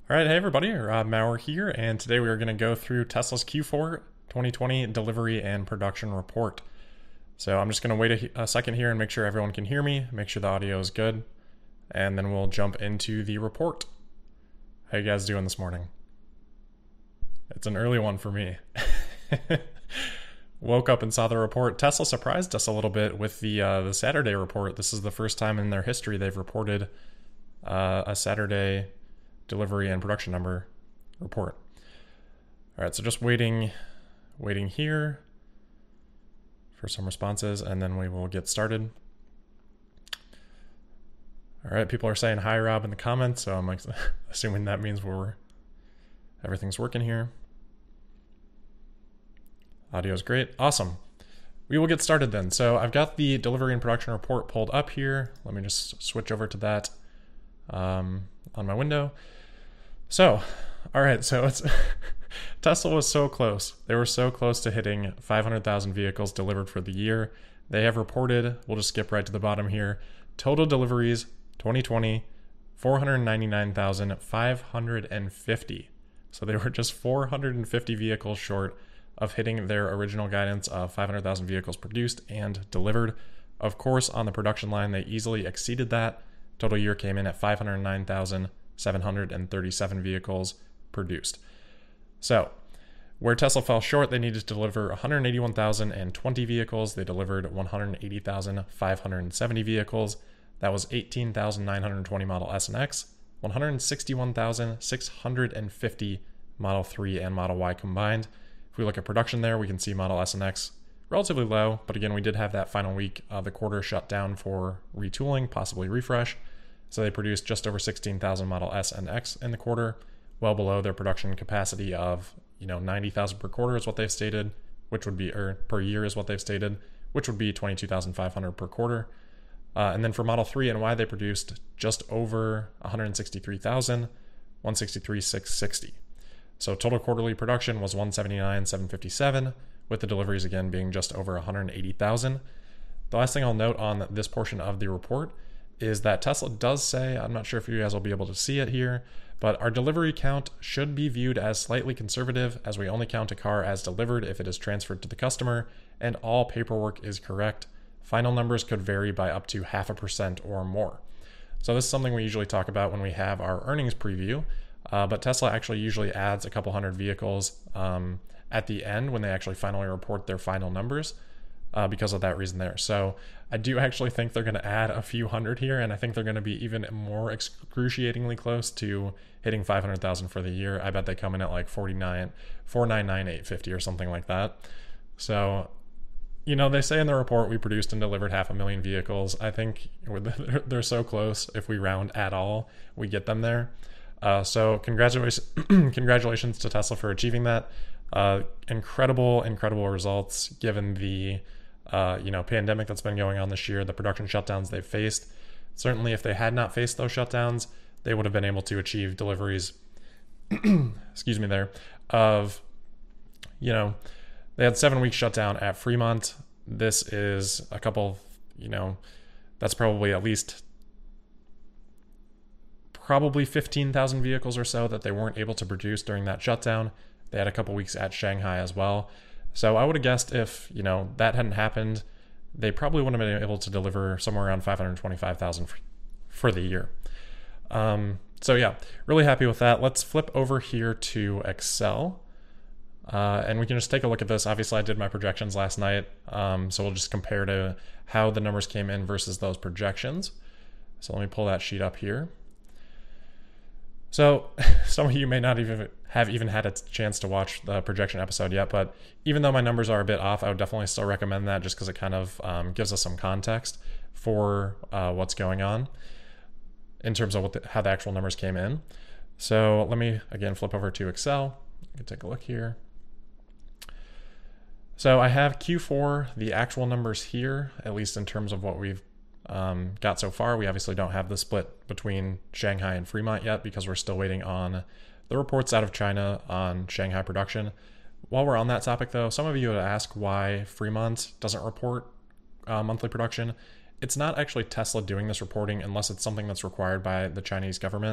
All right, hey everybody, Rob Maurer here, and today we are going to go through Tesla's Q4 2020 delivery and production report. So I'm just going to wait a second here and make sure everyone can hear me, make sure the audio is good, and then we'll jump into the report. How you guys doing this morning? It's an early one for me. Woke up and saw the report. Tesla surprised us a little bit with the Saturday report. This is the first time in their history they've reported a Saturday delivery and production number report. All right, so just waiting here for some responses, and then we will get started. All right, people are saying hi, Rob, in the comments, so I'm like assuming that means everything's working here. Audio is great. Awesome. We will get started then. So I've got the delivery and production report pulled up here. Let me just switch over to that on my window. So, all right, so it's Tesla was so close. They were so close to hitting 500,000 vehicles delivered for the year. They have reported, we'll just skip right to the bottom here, total deliveries 2020, 499,550. So they were just 450 vehicles short of hitting their original guidance of 500,000 vehicles produced and delivered. Of course, on the production line, they easily exceeded that. Total year came in at 509,737 vehicles produced. So, where Tesla fell short, they needed to deliver 181,020 vehicles. They delivered 180,570 vehicles. That was 18,920 Model S and X, 161,650 Model 3 and Model Y combined. If we look at production there, we can see Model S and X relatively low, but again, we did have that final week of the quarter shut down for retooling, possibly refresh. So they produced just over 16,000 Model S and X in the quarter, well below their production capacity of 90,000 per quarter is what they've stated, which would be, or per year is what they've stated, which would be 22,500 per quarter. And then for Model 3 and Y, they produced just over 163,000, 163,660. So total quarterly production was 179,757, with the deliveries again being just over 180,000. The last thing I'll note on this portion of the report is that Tesla does say, I'm not sure if you guys will be able to see it here, but our delivery count should be viewed as slightly conservative, as we only count a car as delivered if it is transferred to the customer, and all paperwork is correct. Final numbers could vary by up to 0.5% or more. So this is something we usually talk about when we have our earnings preview, but Tesla actually usually adds a couple hundred vehicles at the end when they actually finally report their final numbers because of that reason there. So I do actually think they're going to add a few hundred here, and I think they're going to be even more excruciatingly close to hitting 500,000 for the year. I bet they come in at like 499,850 or something like that. So, they say in the report we produced and delivered 500,000 vehicles. I think they're so close. If we round at all, we get them there. So congratulations to Tesla for achieving that. Incredible results given the pandemic that's been going on this year, the production shutdowns they've faced. Certainly, if they had not faced those shutdowns, they would have been able to achieve deliveries, excuse me there, of, they had 7-week shutdown at Fremont. This is a couple, that's probably at least 15,000 vehicles or so that they weren't able to produce during that shutdown. They had a couple weeks at Shanghai as well. So I would have guessed if, that hadn't happened, they probably wouldn't have been able to deliver somewhere around 525,000 for the year. So yeah, really happy with that. Let's flip over here to Excel. And we can just take a look at this. Obviously, I did my projections last night. So we'll just compare to how the numbers came in versus those projections. So let me pull that sheet up here. So some of you may not even have had a chance to watch the projection episode yet, but even though my numbers are a bit off, I would definitely still recommend that just because it kind of gives us some context for what's going on in terms of how the actual numbers came in. So let me, again, flip over to Excel. You can take a look here. So I have Q4, the actual numbers here, at least in terms of what we've got so far. We obviously don't have the split between Shanghai and Fremont yet because we're still waiting on the reports out of China on Shanghai production. While we're on that topic though, some of you would ask why Fremont doesn't report monthly production. It's not actually Tesla doing this reporting unless it's something that's required by the Chinese government.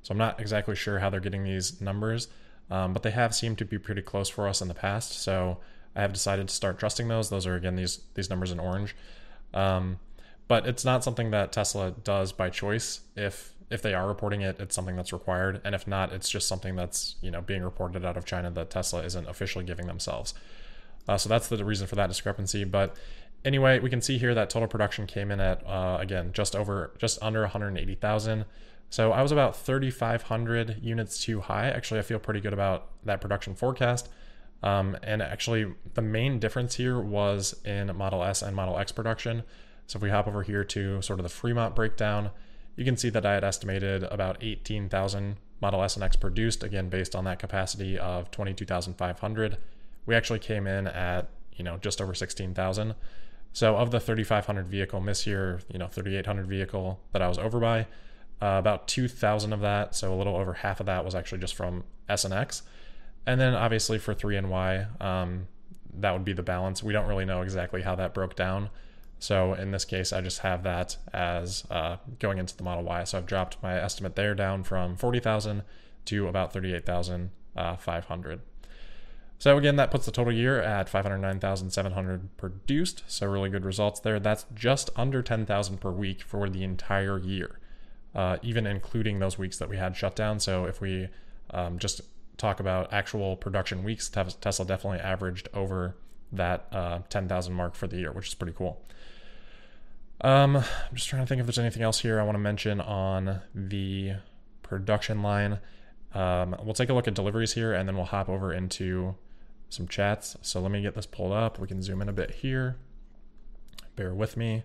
So I'm not exactly sure how they're getting these numbers, but they have seemed to be pretty close for us in the past. So I have decided to start trusting those. Those are, again, these numbers in orange. But it's not something that Tesla does by choice. If they are reporting it, it's something that's required. And if not, it's just something that's, being reported out of China that Tesla isn't officially giving themselves. So that's the reason for that discrepancy. But anyway, we can see here that total production came in at, again, just under 180,000. So I was about 3,500 units too high. Actually, I feel pretty good about that production forecast. And actually, the main difference here was in Model S and Model X production. So if we hop over here to sort of the Fremont breakdown, you can see that I had estimated about 18,000 Model S and X produced, again, based on that capacity of 22,500. We actually came in at, just over 16,000. So of the 3,500 vehicle miss here, 3,800 vehicle that I was over by, about 2,000 of that, so a little over half of that was actually just from S and X. And then obviously for 3 and Y, that would be the balance. We don't really know exactly how that broke down. So in this case, I just have that as going into the Model Y. So I've dropped my estimate there down from 40,000 to about 38,500. So again, that puts the total year at 509,700 produced. So really good results there. That's just under 10,000 per week for the entire year, even including those weeks that we had shut down. So if we just talk about actual production weeks, Tesla definitely averaged over that 10,000 mark for the year, which is pretty cool. I'm just trying to think if there's anything else here I want to mention on the production line. We'll take a look at deliveries here, and then we'll hop over into some chats. So let me get this pulled up. We can zoom in a bit here. Bear with me.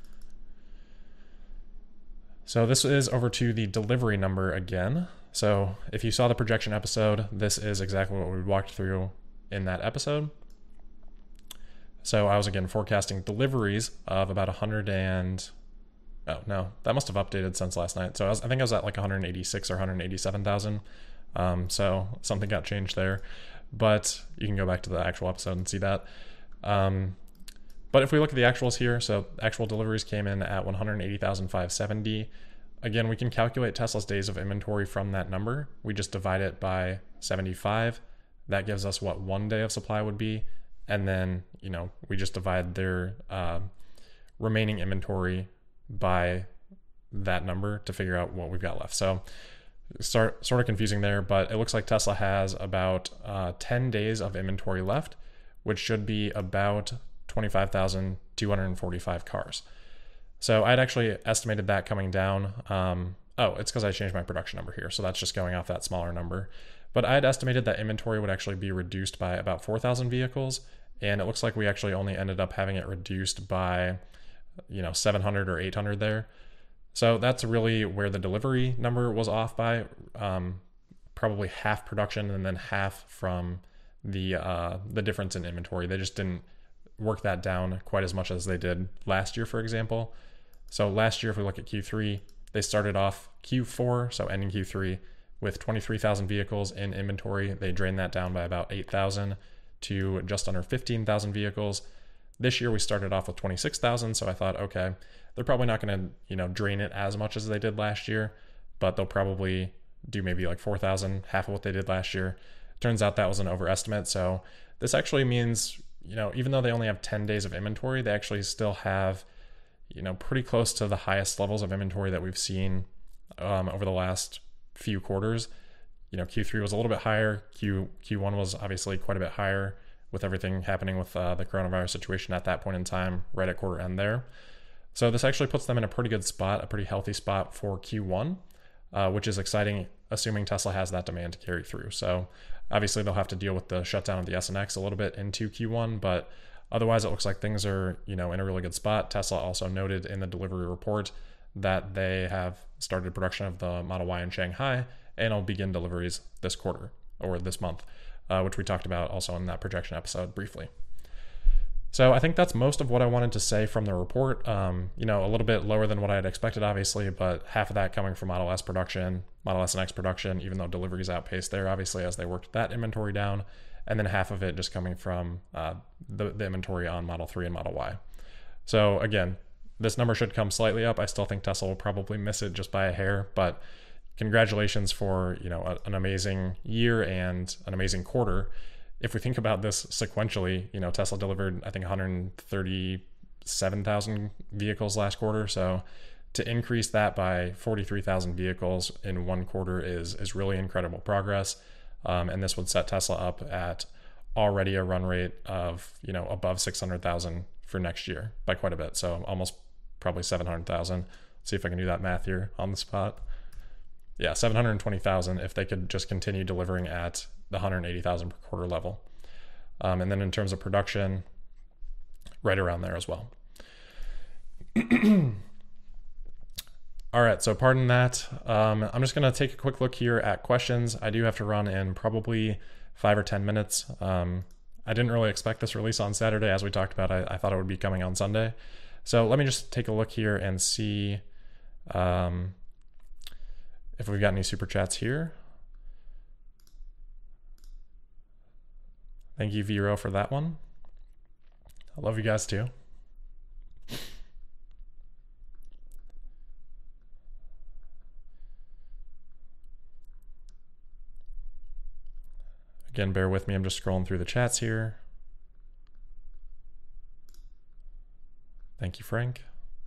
So this is over to the delivery number again. So if you saw the projection episode, this is exactly what we walked through in that episode. So I was, again, forecasting deliveries of about 100 and... Oh, no, that must have updated since last night. So I think I was at like 186 or 187,000. So something got changed there. But you can go back to the actual episode and see that. But if we look at the actuals here, so actual deliveries came in at 180,570. Again, we can calculate Tesla's days of inventory from that number. We just divide it by 75. That gives us what 1 day of supply would be. And then, we just divide their remaining inventory by that number to figure out what we've got left. So sort of confusing there, but it looks like Tesla has about 10 days of inventory left, which should be about 25,245 cars. So I'd actually estimated that coming down. It's because I changed my production number here. So that's just going off that smaller number. But I had estimated that inventory would actually be reduced by about 4,000 vehicles. And it looks like we actually only ended up having it reduced by, 700 or 800 there. So that's really where the delivery number was off by, probably half production and then half from the difference in inventory. They just didn't work that down quite as much as they did last year, for example. So last year, if we look at Q3, they started off Q4, so ending Q3, with 23,000 vehicles in inventory. They drained that down by about 8,000 to just under 15,000 vehicles. This year we started off with 26,000, so I thought, okay, they're probably not going to, drain it as much as they did last year, but they'll probably do maybe like 4,000, half of what they did last year. Turns out that was an overestimate. So this actually means, even though they only have 10 days of inventory, they actually still have, pretty close to the highest levels of inventory that we've seen over the last few quarters. Q3 was a little bit higher. Q1 was obviously quite a bit higher with everything happening with the coronavirus situation at that point in time, right at quarter end there. So this actually puts them in a pretty good spot, a pretty healthy spot for Q1, which is exciting, assuming Tesla has that demand to carry through. So obviously they'll have to deal with the shutdown of the S and X a little bit into Q1, but otherwise it looks like things are, in a really good spot. Tesla also noted in the delivery report that they have started production of the Model Y in Shanghai, and will begin deliveries this quarter or this month, which we talked about also in that projection episode briefly. So I think that's most of what I wanted to say from the report. A little bit lower than what I had expected, obviously, but half of that coming from Model S production, Model S and X production, even though deliveries outpaced there, obviously, as they worked that inventory down, and then half of it just coming from the inventory on Model 3 and Model Y. So again, this number should come slightly up. I still think Tesla will probably miss it just by a hair, but congratulations for, an amazing year and an amazing quarter. If we think about this sequentially, Tesla delivered, I think, 137,000 vehicles last quarter. So to increase that by 43,000 vehicles in one quarter is really incredible progress. And this would set Tesla up at already a run rate of, above 600,000 for next year by quite a bit. So almost probably 700,000. Let's see if I can do that math here on the spot. Yeah, 720,000 if they could just continue delivering at the 180,000 per quarter level. And then in terms of production, right around there as well. All right, so pardon that. I'm just going to take a quick look here at questions. I do have to run in probably 5 or 10 minutes. I didn't really expect this release on Saturday. As we talked about, I thought it would be coming on Sunday. So let me just take a look here and see if we've got any super chats here. Thank you, Vero, for that one. I love you guys too. Again, bear with me. I'm just scrolling through the chats here. Thank you, Frank.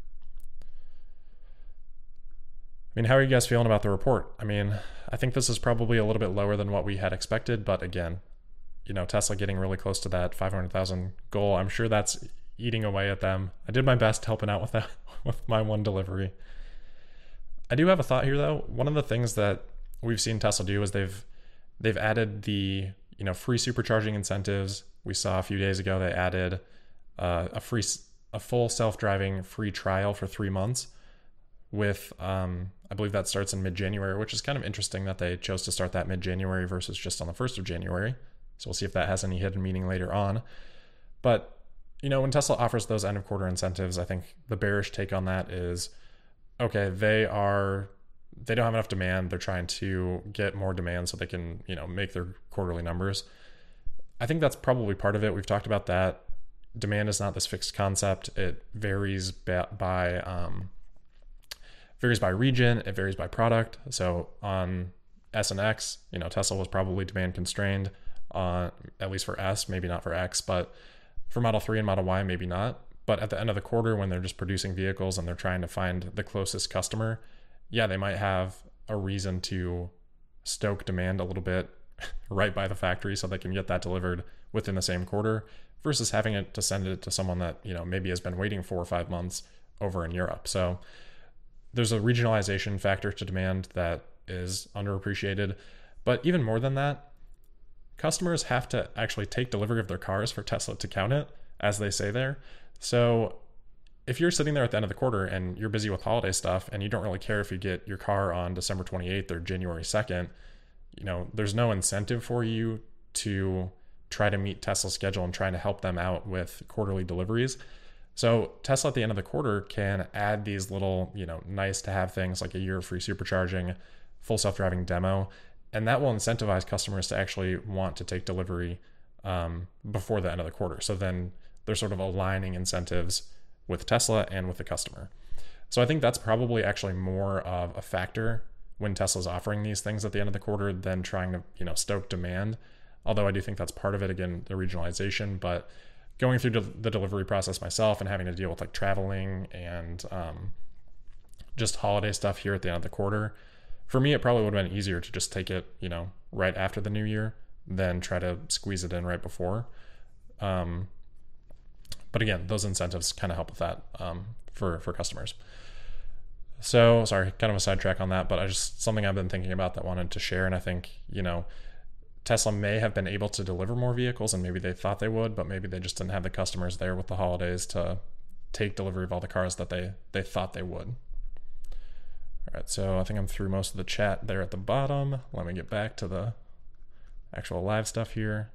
I mean, how are you guys feeling about the report? I mean, I think this is probably a little bit lower than what we had expected, but again, Tesla getting really close to that 500,000 goal. I'm sure that's eating away at them. I did my best helping out with that with my one delivery. I do have a thought here though. One of the things that we've seen Tesla do is they've added the free supercharging incentives. We saw a few days ago they added a full self-driving free trial for 3 months with I believe that starts in mid-January, which is kind of interesting that they chose to start that mid-January versus just on the 1st of January. So we'll see if that has any hidden meaning later on. But when Tesla offers those end of quarter incentives, I think the bearish take on that is, okay, they don't have enough demand. They're trying to get more demand so they can, make their quarterly numbers. I think that's probably part of it. We've talked about that. Demand is not this fixed concept. It varies by region. It varies by product. So on S and X, Tesla was probably demand constrained on, at least for S, maybe not for X, but for Model 3 and Model Y, maybe not. But at the end of the quarter, when they're just producing vehicles and they're trying to find the closest customer, yeah, they might have a reason to stoke demand a little bit right by the factory so they can get that delivered within the same quarter versus having it to send it to someone that, maybe has been waiting 4 or 5 months over in Europe. So there's a regionalization factor to demand that is underappreciated. But even more than that, customers have to actually take delivery of their cars for Tesla to count it, as they say there. So if you're sitting there at the end of the quarter and you're busy with holiday stuff and you don't really care if you get your car on December 28th or January 2nd, there's no incentive for you to try to meet Tesla's schedule and trying to help them out with quarterly deliveries. So Tesla at the end of the quarter can add these little, nice to have things like a year of free supercharging, full self-driving demo, and that will incentivize customers to actually want to take delivery before the end of the quarter. So then they're sort of aligning incentives with Tesla and with the customer. So I think that's probably actually more of a factor when Tesla's offering these things at the end of the quarter than trying to, stoke demand. Although I do think that's part of it, again, the regionalization. But going through the delivery process myself and having to deal with like traveling and just holiday stuff here at the end of the quarter, for me, it probably would have been easier to just take it, right after the new year than try to squeeze it in right before. But again, those incentives kind of help with that for customers. So sorry, kind of a sidetrack on that, but something I've been thinking about that I wanted to share. And I think, Tesla may have been able to deliver more vehicles and maybe they thought they would, but maybe they just didn't have the customers there with the holidays to take delivery of all the cars that they thought they would. All right, so I think I'm through most of the chat there at the bottom. Let me get back to the actual live stuff here.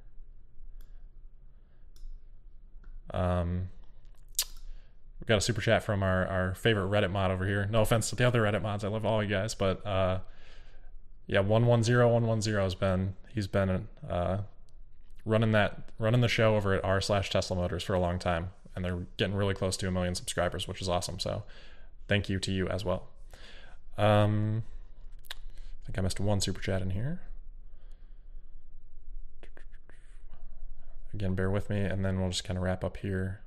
We've got a super chat from our favorite Reddit mod over here. No offense to the other Reddit mods. I love all you guys, but yeah, 110 he's been running the show over at r/Tesla Motors for a long time, and they're getting really close to 1 million subscribers, which is awesome. So thank you to you as well. think I missed one super chat in here. Again, bear with me, and then we'll just kind of wrap up here.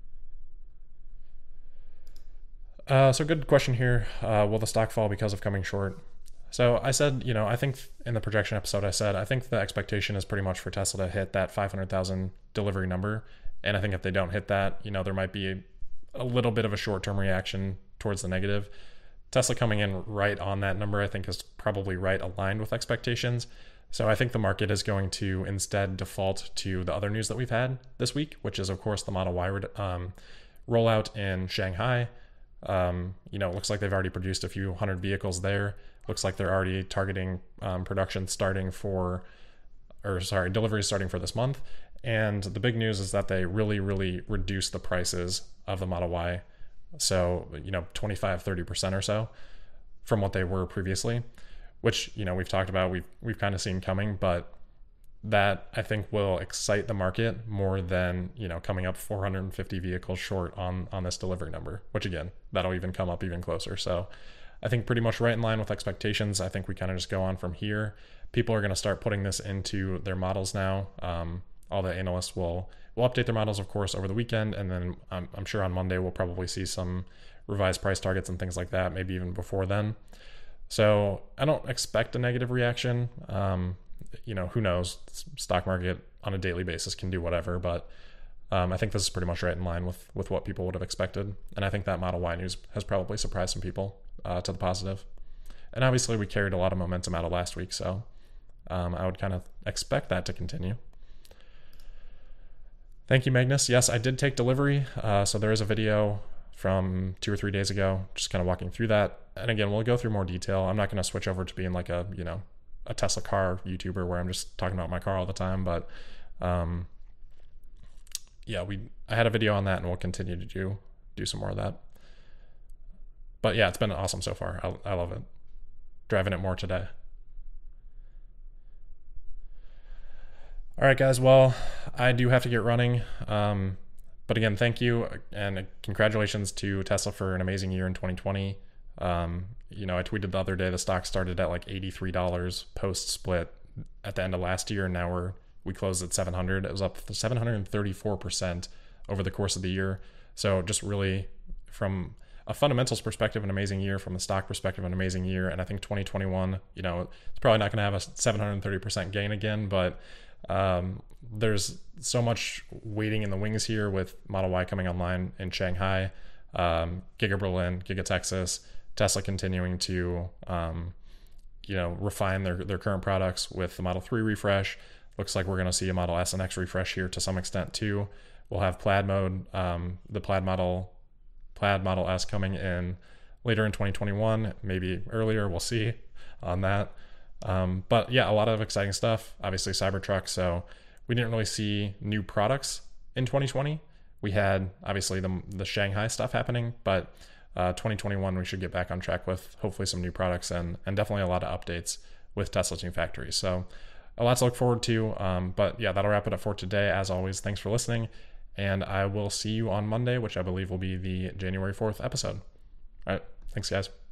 So good question here. Will the stock fall because of coming short? So I said, I think in the projection episode, I think the expectation is pretty much for Tesla to hit that 500,000 delivery number. And I think if they don't hit that, there might be a little bit of a short-term reaction towards the negative. Tesla coming in right on that number, I think, is probably right aligned with expectations. So I think the market is going to instead default to the other news that we've had this week, which is, of course, the Model Y rollout in Shanghai. It looks like they've already produced a few hundred vehicles there. Looks like they're already targeting deliveries starting for this month. And the big news is that they really, really reduced the prices of the Model Y. So, 25, 30% or so from what they were previously, which, we've talked about, we've kind of seen coming, but that I think will excite the market more than, coming up 450 vehicles short on this delivery number, which again, that'll even come up even closer. So I think pretty much right in line with expectations. I think we kind of just go on from here. People are going to start putting this into their models now. All the analysts will update their models, of course, over the weekend. And then I'm sure on Monday, we'll probably see some revised price targets and things like that, maybe even before then. So I don't expect a negative reaction. Who knows? Stock market on a daily basis can do whatever, but I think this is pretty much right in line with what people would have expected. And I think that Model Y news has probably surprised some people to the positive. And obviously we carried a lot of momentum out of last week, so I would kind of expect that to continue. Thank you, Magnus. Yes, I did take delivery. So there is a video from 2 or 3 days ago, just kind of walking through that. And again, we'll go through more detail. I'm not going to switch over to being like a Tesla car YouTuber where I'm just talking about my car all the time. But I had a video on that, and we'll continue to do some more of that. But yeah, it's been awesome so far. I love it. Driving it more today. All right, guys. Well, I do have to get running. But again, thank you and congratulations to Tesla for an amazing year in 2020. I tweeted the other day the stock started at like $83 post split at the end of last year, and now we closed at 700. It was up 734% over the course of the year. So just really, from a fundamentals perspective, an amazing year. From a stock perspective, an amazing year. And I think 2021, it's probably not going to have a 730% gain again, but there's so much waiting in the wings here with Model Y coming online in Shanghai, Giga Berlin, Giga Texas, Tesla continuing to, refine their current products with the Model 3 refresh. Looks like we're going to see a Model S and X refresh here to some extent too. We'll have Plaid mode, the Plaid Model S coming in later in 2021, maybe earlier. We'll see on that. But yeah, a lot of exciting stuff. Obviously Cybertruck. So we didn't really see new products in 2020. We had obviously the Shanghai stuff happening, but 2021 we should get back on track with hopefully some new products and definitely a lot of updates with Tesla's new factories. So a lot to look forward to. But yeah, that'll wrap it up for today. As always, thanks for listening, and I will see you on Monday, which I believe will be the January 4th episode. All right. Thanks, guys.